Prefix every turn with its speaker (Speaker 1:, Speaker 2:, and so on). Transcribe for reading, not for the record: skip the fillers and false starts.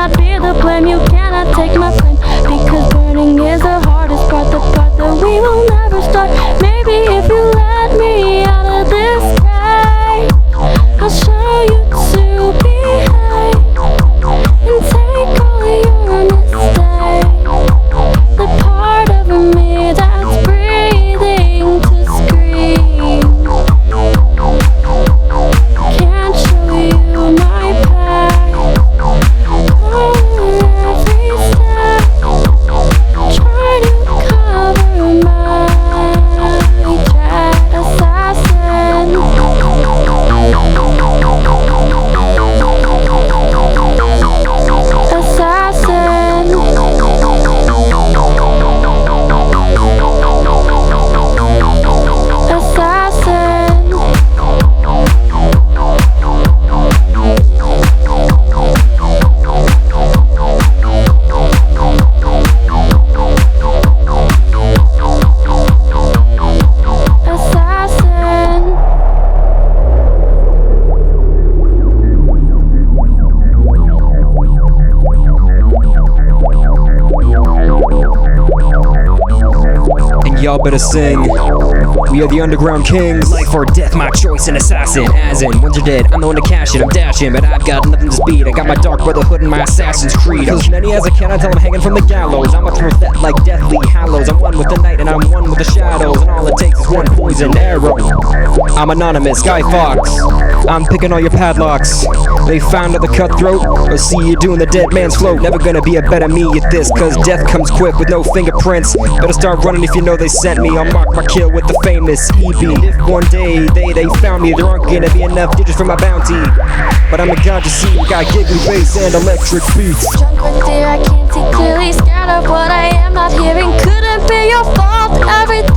Speaker 1: cannot be the blame. You cannot take my flame, because burning is the hardest part, the part that we will never start. Maybe if you let me out of this cage, I'll show you to behave and take all your mistakes. The part of me that's breathing to scream. Can't show you my path. Over every step, try to cover my tracks. Assassin.
Speaker 2: Y'all better sing. We are the underground kings. Life or death, my choice, an assassin. As in, once you're dead, I'm the one to cash it. I'm dashing, but I've got nothing to speed. I got my dark brotherhood and my assassin's creed. Cause many as I can, I tell them hanging from the gallows. I'm a throw that like deathly hallows. I'm one with the night and I'm one with the shadows. And all it takes is one poison arrow. I'm anonymous, Guy Fawkes. I'm picking all your padlocks. They found out the cutthroat, or see you doing the dead man's float. Never gonna be a better me at this, cause death comes quick with no fingerprints. Better start running if you know they sent me. I'll mark my kill with the famous EB. If one day they found me, there aren't gonna be enough digits for my bounty. But I'm a god to see, got giggly bass and electric beats.
Speaker 1: Drunk with deer, I can't see clearly. Scared of what I am not hearing. Couldn't be your fault. Everything